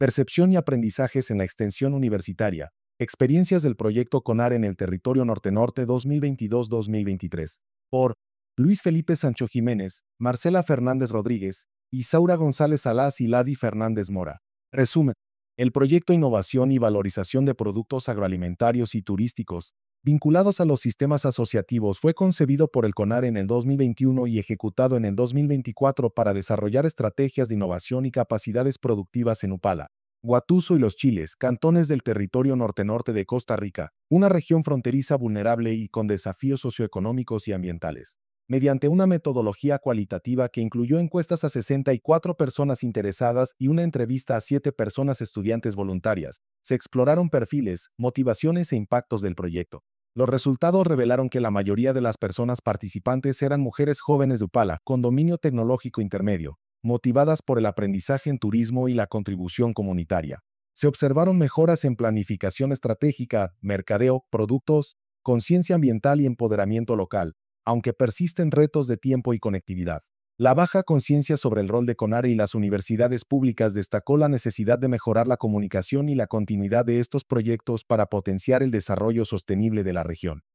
Percepción y aprendizajes en la extensión universitaria. Experiencias del proyecto CONAR en el territorio norte-norte 2022-2023. Por Luis Felipe Sancho Jiménez, Marcela Fernández Rodríguez, Isaura González Alás y Ladi Fernández Mora. Resumen. El proyecto Innovación y Valorización de Productos Agroalimentarios y Turísticos, vinculados a los sistemas asociativos, fue concebido por el CONAR en el 2021 y ejecutado en el 2024 para desarrollar estrategias de innovación y capacidades productivas en Upala, Huatuso y Los Chiles, cantones del territorio norte-norte de Costa Rica, una región fronteriza vulnerable y con desafíos socioeconómicos y ambientales. Mediante una metodología cualitativa que incluyó encuestas a 64 personas interesadas y una entrevista a 7 personas estudiantes voluntarias, se exploraron perfiles, motivaciones e impactos del proyecto. Los resultados revelaron que la mayoría de las personas participantes eran mujeres jóvenes de Upala, con dominio tecnológico intermedio, motivadas por el aprendizaje en turismo y la contribución comunitaria. Se observaron mejoras en planificación estratégica, mercadeo, productos, conciencia ambiental y empoderamiento local, aunque persisten retos de tiempo y conectividad. La baja conciencia sobre el rol de CONARE y las universidades públicas destacó la necesidad de mejorar la comunicación y la continuidad de estos proyectos para potenciar el desarrollo sostenible de la región.